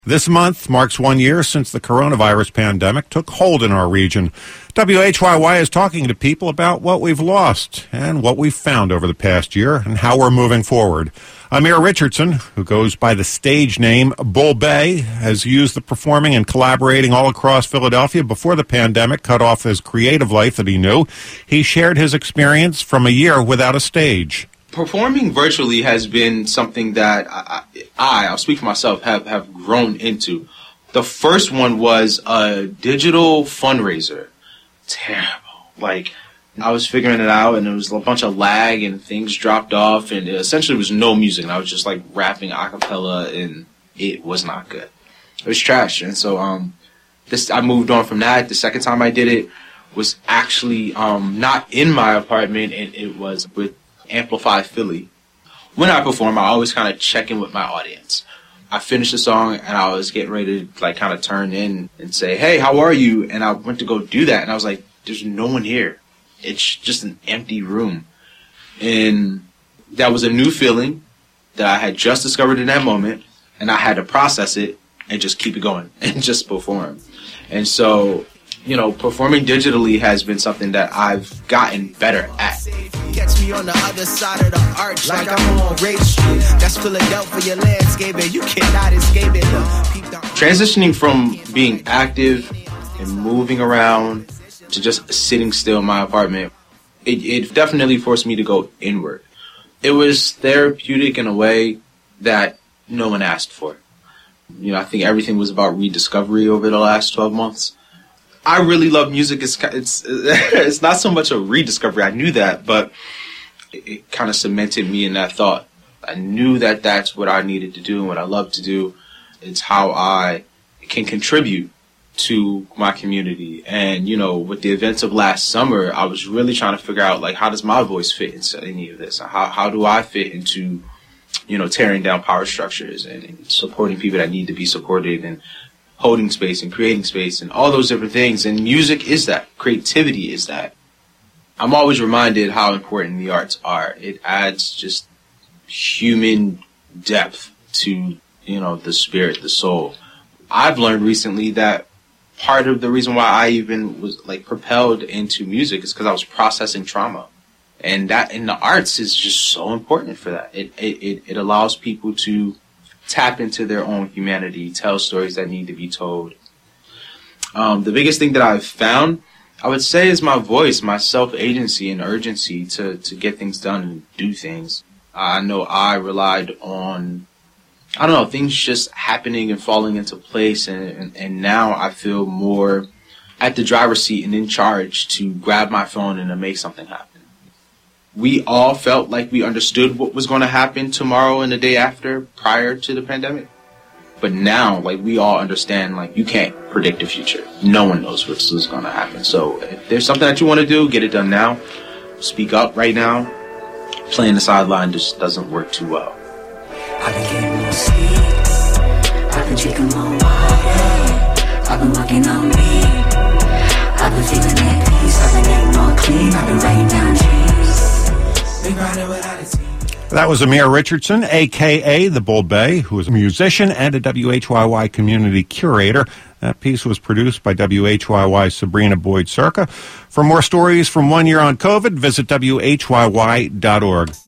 This month marks 1 year since the coronavirus pandemic took hold in our region. WHYY is talking to people about what we've lost and what we've found over the past year and how we're moving forward. Amir Richardson, who goes by the stage name Bull Bay, has used the performing and collaborating all across Philadelphia before the pandemic cut off his creative life that he knew. He shared his experience from a year without a stage. Performing virtually has been something that I'll speak for myself, have grown into. The first one was a digital fundraiser. Terrible. I was figuring it out, and there was a bunch of lag, and things dropped off, and it essentially was no music. And I was just rapping a cappella, and it was not good. It was trash. And so I moved on from that. The second time I did it was actually not in my apartment, and it was with Amplify Philly. When I perform, I always kind of check in with my audience. I finished the song and I was getting ready to kind of turn in and say, "Hey, how are you?" And I went to go do that, and I was like, "There's no one here. It's just an empty room." And that was a new feeling that I had just discovered in that moment, and I had to process it and just keep it going and just perform. And so, performing digitally has been something that I've gotten better at. Catch me on the other side of the arch like I'm on Race Street. That's Philadelphia landscape, and you cannot escape it. Transitioning from being active and moving around to just sitting still in my apartment, it definitely forced me to go inward. It was therapeutic in a way that no one asked for. I think everything was about rediscovery over the last 12 months. I really love music. It's not so much a rediscovery. I knew that, but it kind of cemented me in that thought. I knew that that's what I needed to do and what I love to do. It's how I can contribute to my community. And, with the events of last summer, I was really trying to figure out, how does my voice fit into any of this? How do I fit into, tearing down power structures and supporting people that need to be supported and holding space and creating space and all those different things. And music is that. Creativity is that. I'm always reminded how important the arts are. It adds just human depth to, the spirit, the soul. I've learned recently that part of the reason why I even was propelled into music is because I was processing trauma. And that in the arts is just so important for that. It allows people to tap into their own humanity, tell stories that need to be told. The biggest thing that I've found, I would say, is my voice, my self-agency and urgency to get things done and do things. I know I relied on, things just happening and falling into place, and now I feel more at the driver's seat and in charge to grab my phone and to make something happen. We all felt like we understood what was going to happen tomorrow and the day after prior to the pandemic. But now, we all understand, you can't predict the future. No one knows what's going to happen. So if there's something that you want to do, get it done now. Speak up right now. Playing the sideline just doesn't work too well. I've been getting more sleep. I've been drinking more water. I've been working on me. I've been feeling at peace. I've been getting more clean. I've been writing down dreams. That was Amir Richardson, a.k.a. the Bull Bay, who is a musician and a WHYY community curator. That piece was produced by WHYY's Sabrina Boyd-Circa. For more stories from 1 year on COVID, visit WHYY.org.